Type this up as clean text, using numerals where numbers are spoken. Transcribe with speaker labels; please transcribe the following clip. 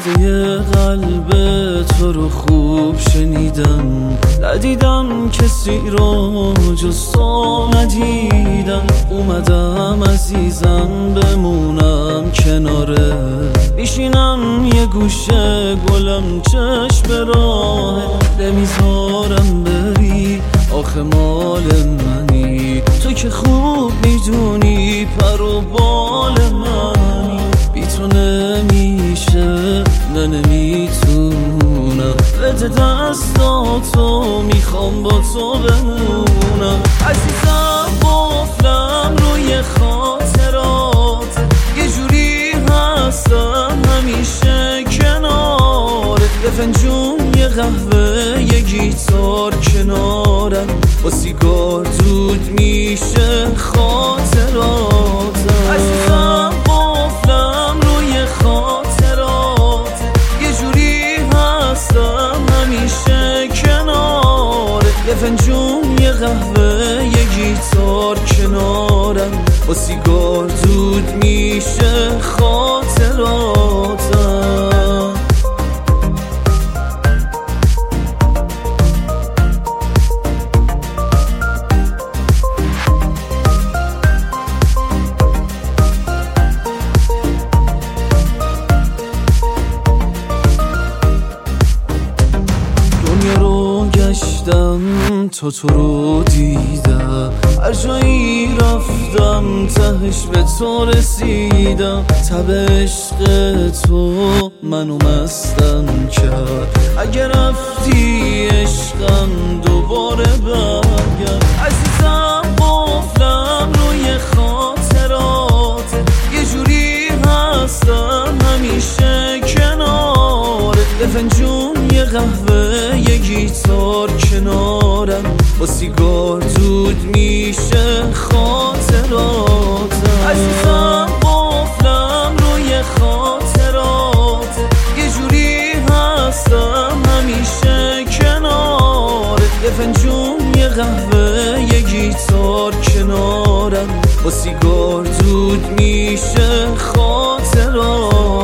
Speaker 1: صدای قلب تو رو خوب شنیدم، ندیدم کسی رو جز تو ندیدم. اومدم عزیزم بمونم کناره، بیشینم یه گوشه گلم چشم راه، نمیذارم بری آخه مال منی، تو که خوب میدونی پر و بال منی. بی تو نمیشه نه نمیتونم، بده دستاتو میخوام با تو بمونم. عزیزم قفلم روی خاطرات، یه جوری هستم همیشه کنارت. یه فنجون یه قهوه یه گیتار کنارم، با سیگار دود میشه خاطراتم. عزیزم قفلم روی خاطرات، یه جوری هستم همیشه کنارت. یه فنجون یه قهوه یه گیتار کنارم، با سیگار دود میشه خاطراتم. تا تو رو دیدم، هر جایی رفتم تهش به تو رسیدم. تب عشق تو منو مستم کرد، اگر رفتی عشقم دوباره برگرد. عزیزم قفلم روی خاطرات، یه جوری هستم همیشه کنارت. یه فنجون یه قهوه یه گیتار کنارم، با سیگار دود میشه خاطراتم. عزیزم قفلم روی خاطرات، یه جوری هستم همیشه کنارت. یه فنجون یه قهوه یه گیتار کنارم، با سیگار دود میشه خاطراتم.